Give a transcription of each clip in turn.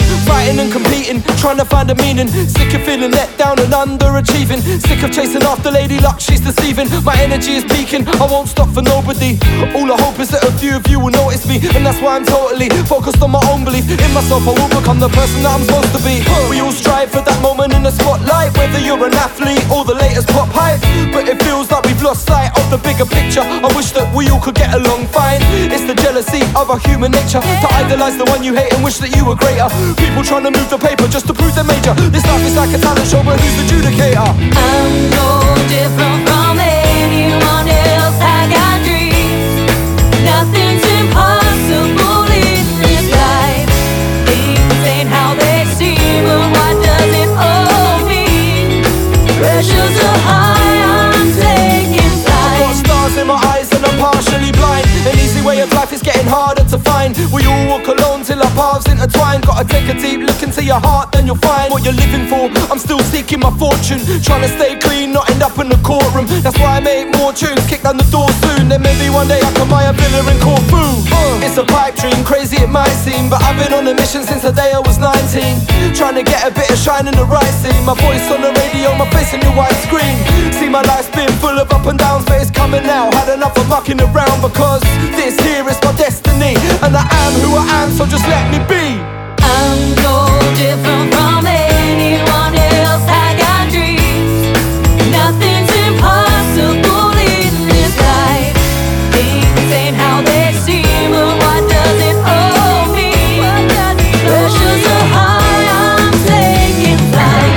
fighting and competing, trying to find a meaning. Sick of feeling let down and underachieving. Sick of chasing after lady luck, she's deceiving. My energy is peaking, I won't stop for nobody. All I hope is that a few of you will notice me, and that's why I'm totally focused on my own belief. In myself I will become the person that I'm supposed to be. We all strive for that moment in the spotlight, whether you're an athlete or the latest pop hype. But it feels like we've lost sight of the bigger picture. I wish that we all could get along fine. It's the jealousy of our human nature, to idolize the one you hate and wish that you were greater. People trying to move the paper just to prove they're major. This life is like a talent show, but who's the judicator? I'm no different from anyone else. I got dreams, nothing's impossible in this life. Things ain't how they seem, but what does it all mean? Pressure's so high, I'm taking flight. I've got stars in my eyes and I'm partially blind. An easy way of life is getting harder to find. We all walk alone till our paths intertwine. Gotta take a deep look into your heart, then you'll find what you're living for. I'm still seeking my fortune, trying to stay clean, not end up in the courtroom. That's why I make more tunes, kick down the door soon. Then maybe one day I can buy a villa in Corfu. It's a pipe dream, crazy it might seem, but I've been on a mission since the day I was 19. Trying to get a bit of shine in the right scene. My voice on the radio, my face in the white screen. See, my life's been full of up and downs, but it's coming out. Had enough of mucking around, because this here is my destiny, and I am who I am, so just let me be. I'm no different from anyone else. I got dreams, nothing's impossible in this life. Things ain't how they seem, but what does it all mean? Pressure's so high, I'm taking flight.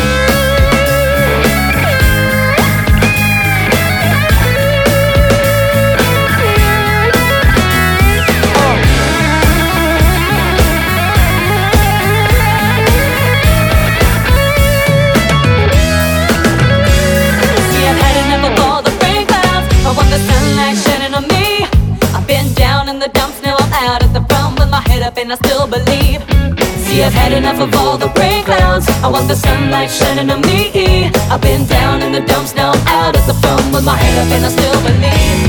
And I still believe. See, I've had enough of all the rain clouds. I want the sunlight shining on me. I've been down in the dumps, now I'm out at the front with my head up and I still believe.